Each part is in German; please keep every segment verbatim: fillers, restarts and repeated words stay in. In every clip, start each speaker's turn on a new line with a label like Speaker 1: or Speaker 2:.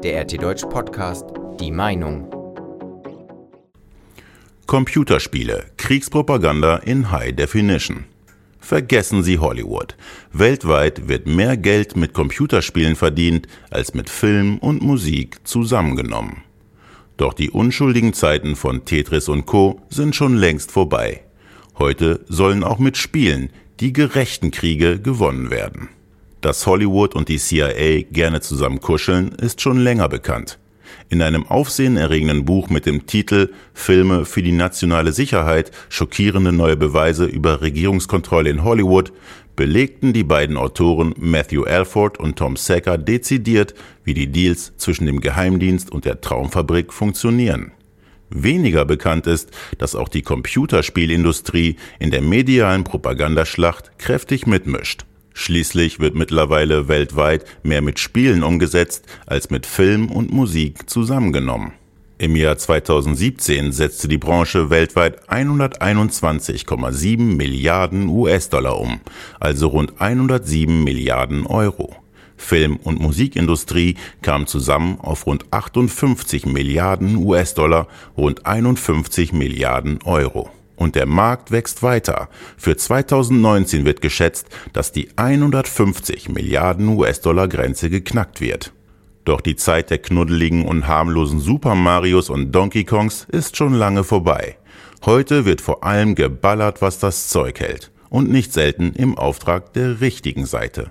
Speaker 1: Der R T Deutsch Podcast Die Meinung.
Speaker 2: Computerspiele, Kriegspropaganda in High Definition. Vergessen Sie Hollywood. Weltweit wird mehr Geld mit Computerspielen verdient als mit Film und Musik zusammengenommen. Doch die unschuldigen Zeiten von Tetris und Co. sind schon längst vorbei. Heute sollen auch mit Spielen die gerechten Kriege gewonnen werden. Dass Hollywood und die C I A gerne zusammen kuscheln, ist schon länger bekannt. In einem aufsehenerregenden Buch mit dem Titel »Filme für die nationale Sicherheit – schockierende neue Beweise über Regierungskontrolle in Hollywood« belegten die beiden Autoren Matthew Alford und Tom Sacker dezidiert, wie die Deals zwischen dem Geheimdienst und der Traumfabrik funktionieren. Weniger bekannt ist, dass auch die Computerspielindustrie in der medialen Propagandaschlacht kräftig mitmischt. Schließlich wird mittlerweile weltweit mehr mit Spielen umgesetzt als mit Film und Musik zusammengenommen. Im Jahr zweitausendsiebzehn setzte die Branche weltweit hunderteinundzwanzig Komma sieben Milliarden U S-Dollar um, also rund hundertsieben Milliarden Euro. Film- und Musikindustrie kam zusammen auf rund achtundfünfzig Milliarden U S-Dollar, rund einundfünfzig Milliarden Euro. Und der Markt wächst weiter. Für zweitausendneunzehn wird geschätzt, dass die hundertfünfzig Milliarden U S-Dollar Grenze geknackt wird. Doch die Zeit der knuddeligen und harmlosen Super Marios und Donkey Kongs ist schon lange vorbei. Heute wird vor allem geballert, was das Zeug hält. Und nicht selten im Auftrag der richtigen Seite.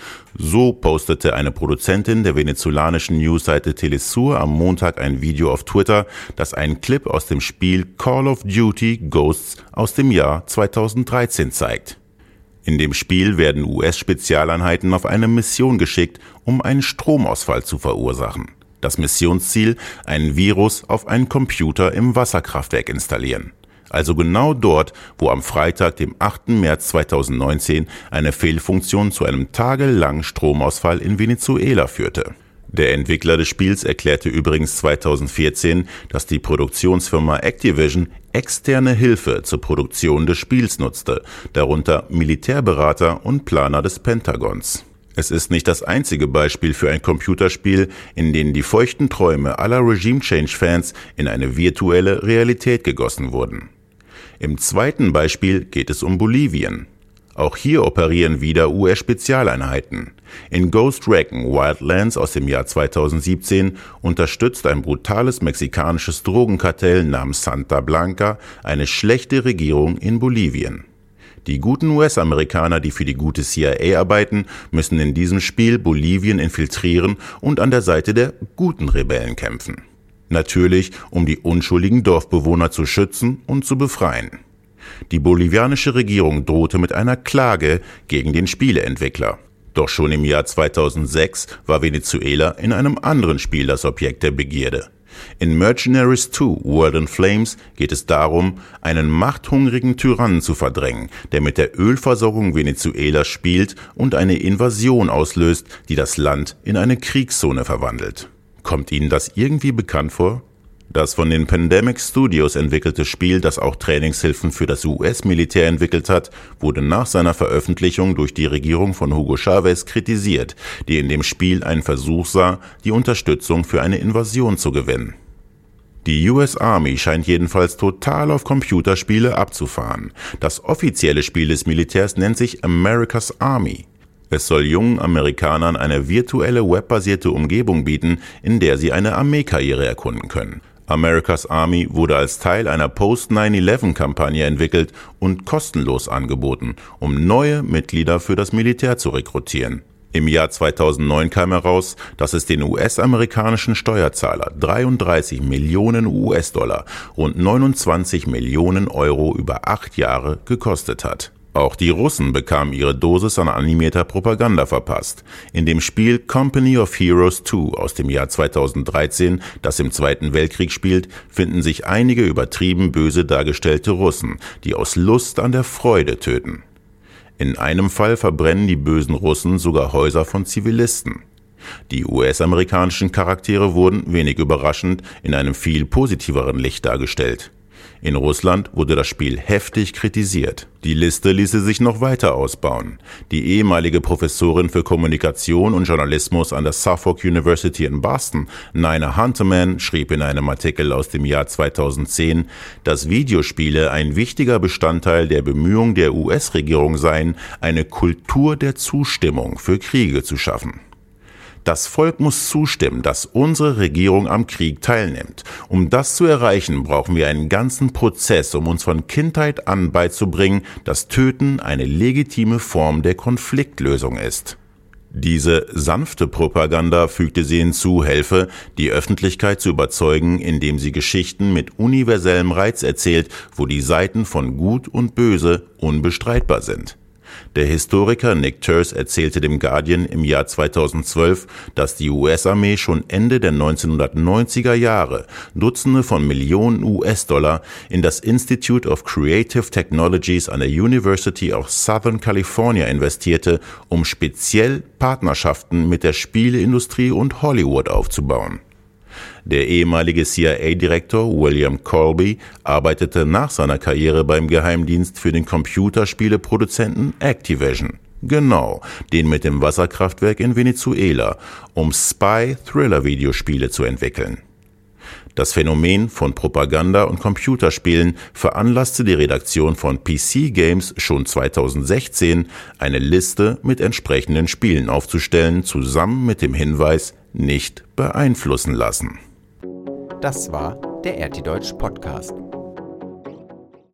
Speaker 2: So postete eine Produzentin der venezolanischen Newsseite Telesur am Montag ein Video auf Twitter, das einen Clip aus dem Spiel Call of Duty Ghosts aus dem Jahr zweitausenddreizehn zeigt. In dem Spiel werden U S-Spezialeinheiten auf eine Mission geschickt, um einen Stromausfall zu verursachen. Das Missionsziel: ein Virus auf einen Computer im Wasserkraftwerk installieren. Also genau dort, wo am Freitag, dem achten März zweitausendneunzehn, eine Fehlfunktion zu einem tagelangen Stromausfall in Venezuela führte. Der Entwickler des Spiels erklärte übrigens zweitausendvierzehn, dass die Produktionsfirma Activision externe Hilfe zur Produktion des Spiels nutzte, darunter Militärberater und Planer des Pentagons. Es ist nicht das einzige Beispiel für ein Computerspiel, in dem die feuchten Träume aller Regime-Change-Fans in eine virtuelle Realität gegossen wurden. Im zweiten Beispiel geht es um Bolivien. Auch hier operieren wieder U S-Spezialeinheiten. In Ghost Recon Wildlands aus dem Jahr zweitausendsiebzehn unterstützt ein brutales mexikanisches Drogenkartell namens Santa Blanca eine schlechte Regierung in Bolivien. Die guten U S-Amerikaner, die für die gute C I A arbeiten, müssen in diesem Spiel Bolivien infiltrieren und an der Seite der guten Rebellen kämpfen. Natürlich, um die unschuldigen Dorfbewohner zu schützen und zu befreien. Die bolivianische Regierung drohte mit einer Klage gegen den Spieleentwickler. Doch schon im Jahr zweitausendsechs war Venezuela in einem anderen Spiel das Objekt der Begierde. In Mercenaries zwei World in Flames geht es darum, einen machthungrigen Tyrannen zu verdrängen, der mit der Ölversorgung Venezuelas spielt und eine Invasion auslöst, die das Land in eine Kriegszone verwandelt. Kommt Ihnen das irgendwie bekannt vor? Das von den Pandemic Studios entwickelte Spiel, das auch Trainingshilfen für das U S-Militär entwickelt hat, wurde nach seiner Veröffentlichung durch die Regierung von Hugo Chavez kritisiert, die in dem Spiel einen Versuch sah, die Unterstützung für eine Invasion zu gewinnen. Die U S Army scheint jedenfalls total auf Computerspiele abzufahren. Das offizielle Spiel des Militärs nennt sich America's Army. Es soll jungen Amerikanern eine virtuelle webbasierte Umgebung bieten, in der sie eine Armeekarriere erkunden können. America's Army wurde als Teil einer Post neun elf Kampagne entwickelt und kostenlos angeboten, um neue Mitglieder für das Militär zu rekrutieren. Im Jahr zweitausendneun kam heraus, dass es den U S-amerikanischen Steuerzahler dreiunddreißig Millionen U S-Dollar, rund neunundzwanzig Millionen Euro über acht Jahre gekostet hat. Auch die Russen bekamen ihre Dosis an animierter Propaganda verpasst. In dem Spiel Company of Heroes zwei aus dem Jahr zweitausenddreizehn, das im Zweiten Weltkrieg spielt, finden sich einige übertrieben böse dargestellte Russen, die aus Lust an der Freude töten. In einem Fall verbrennen die bösen Russen sogar Häuser von Zivilisten. Die U S-amerikanischen Charaktere wurden, wenig überraschend, in einem viel positiveren Licht dargestellt. In Russland wurde das Spiel heftig kritisiert. Die Liste ließe sich noch weiter ausbauen. Die ehemalige Professorin für Kommunikation und Journalismus an der Suffolk University in Boston, Nina Hunterman, schrieb in einem Artikel aus dem Jahr zweitausendzehn, dass Videospiele ein wichtiger Bestandteil der Bemühungen der U S-Regierung seien, eine Kultur der Zustimmung für Kriege zu schaffen. Das Volk muss zustimmen, dass unsere Regierung am Krieg teilnimmt. Um das zu erreichen, brauchen wir einen ganzen Prozess, um uns von Kindheit an beizubringen, dass Töten eine legitime Form der Konfliktlösung ist. Diese sanfte Propaganda, fügte sie hinzu, helfe, die Öffentlichkeit zu überzeugen, indem sie Geschichten mit universellem Reiz erzählt, wo die Seiten von Gut und Böse unbestreitbar sind. Der Historiker Nick Turse erzählte dem Guardian im Jahr zweitausendzwölf, dass die U S-Armee schon Ende der neunzehnhundertneunziger Jahre Dutzende von Millionen U S-Dollar in das Institute of Creative Technologies an der University of Southern California investierte, um speziell Partnerschaften mit der Spieleindustrie und Hollywood aufzubauen. Der ehemalige C I A-Direktor William Colby arbeitete nach seiner Karriere beim Geheimdienst für den Computerspieleproduzenten Activision, genau, den mit dem Wasserkraftwerk in Venezuela, um Spy-Thriller-Videospiele zu entwickeln. Das Phänomen von Propaganda und Computerspielen veranlasste die Redaktion von P C Games schon zweitausendsechzehn, eine Liste mit entsprechenden Spielen aufzustellen, zusammen mit dem Hinweis nicht beeinflussen lassen.
Speaker 1: Das war der R T Deutsch Podcast.